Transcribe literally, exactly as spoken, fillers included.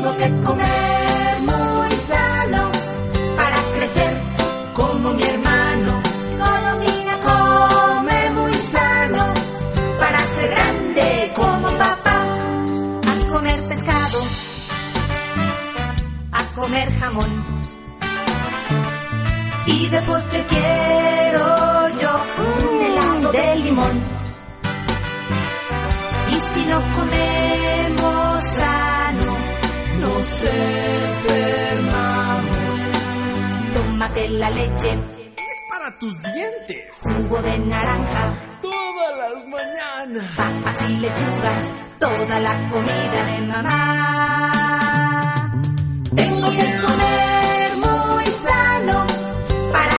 Tengo que comer muy sano para crecer como mi hermano. Colomina come muy sano para ser grande como papá. A comer pescado, a comer jamón, y de postre quiero yo un helado de limón. Y si no comemos sano, nos enfermamos. Tómate la leche, es para tus dientes. Jugo de naranja, todas las mañanas. Papas y lechugas, toda la comida de mamá. Tengo que comer